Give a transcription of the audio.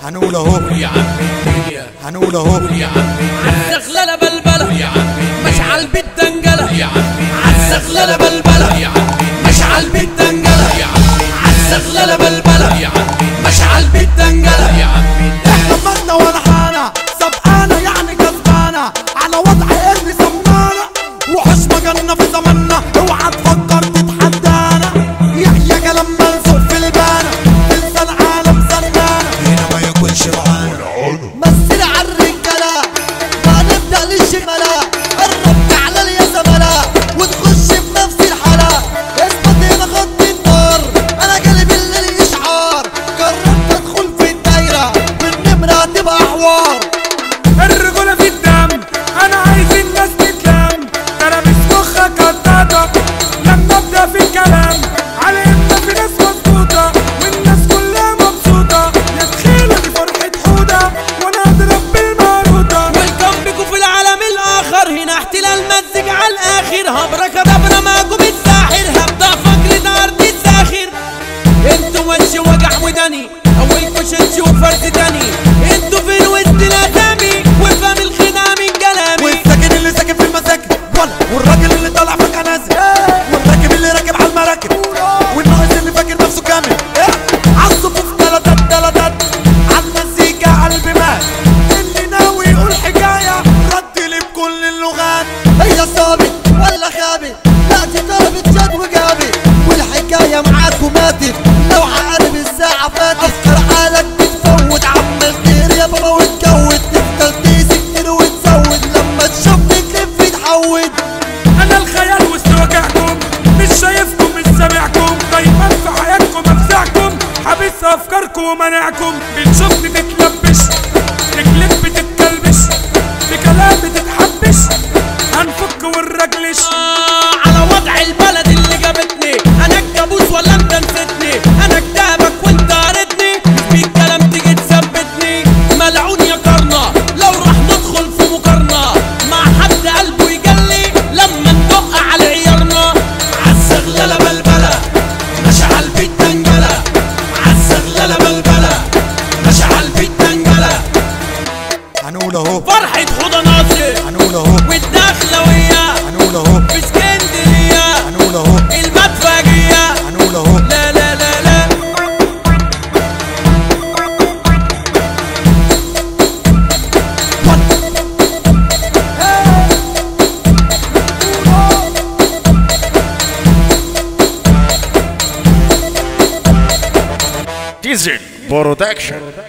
هنقول اهو يا عم الدنيا، هنقول اهو يا عم عالزغلله بلبله يا عم مشعل بالدنجله يا عم عالزغلله بلبله يا عم مشعل بالدنجله يا عم عالزغلله بلبله يا عم مشعل بالدنجله يا عم احنا مرنا ورحانة سبقانة يعني كسبانة على وضع اللي سمانا وحش مجالنا في زماننا اوعى تفكر تتحدانا يحيى كلام منسوق في البانة تنسى العالم زنانة هنا ما يكونش معانا مثل عالرجالة ما نبدأ للشمالة قرب تعالى يا زملاء وتخش بنفس الحالة اثبت هنا خط النار انا جالي بالليل اشعار قررت ادخل في الدايرة والنمرة هتبقى حوار الرجولة في الدم، أنا عايز الناس تتلم، ترابيس مخك هتقطع لما أبدأ في الكلام، على إن في ناس مظبوطة والناس كلها مبسوطة، يا تخيلة دي فرحة حودة وأنا أضرب بالماروطة. ويلكم بيكم في العالم الاخر هنا احتلال مزج على الاخر هبرة كدبرة معكم الساحر هبدأ فقرة عرض الساخر انتوا وش وجع وداني اولكوا شنش وفرد تاني انتوا في الوسط الاسامي وفهم الخدعة من كلامي والساكن اللي ساكن في المساكن والراجل اللي طالع فجأة نازل والراكب اللي راكب على المراكب والناقص اللي فاكر نفسه كامل عالصفوف تلاتات عالمزيكا قلبي مات اللي ناوي يقول حكاية رد لي بكل اللغات هي صابت ولا خابت لا دي ضربت جد وجابت والحكاية معاكم ماتت لو عقارب الساعة فاتت افكر حالك بتفوت عمال كتير يا بابا وتجود تفضل تيسي كتير وتزود لما تشوفني تلف تحود أنا الخيال وسط وجعكم، مش شايفكم مش سامعكم، دايما في حياتكم أفزعكم، حابس أفكاركم ومناعكم، بتشوفني تتلبش، رجلك بتتكلبش، بكلامي تتحبش، هنفك ونرجلش. على وضع البلد اللي جابتني انا الكابوس ولا انت نسيتني انا كتابك وانت قريتني في الكلام تيجي تثبتني ملعون يا كرنا لو راح ندخل في مقارنة مع حد قلبه يجلي لما ندق على عيارنا عالزغلله بلبله مشعل بالدنجله عالزغلله بلبله مشعل بالدنجله هنقول اهو فرحة حوضة ناصر هنقول اهو والدخلوية هنقول اهو في اسكندرية هنقول اهو المدفعية هنقول اهو لا لا لا لا ديزل برودكشن.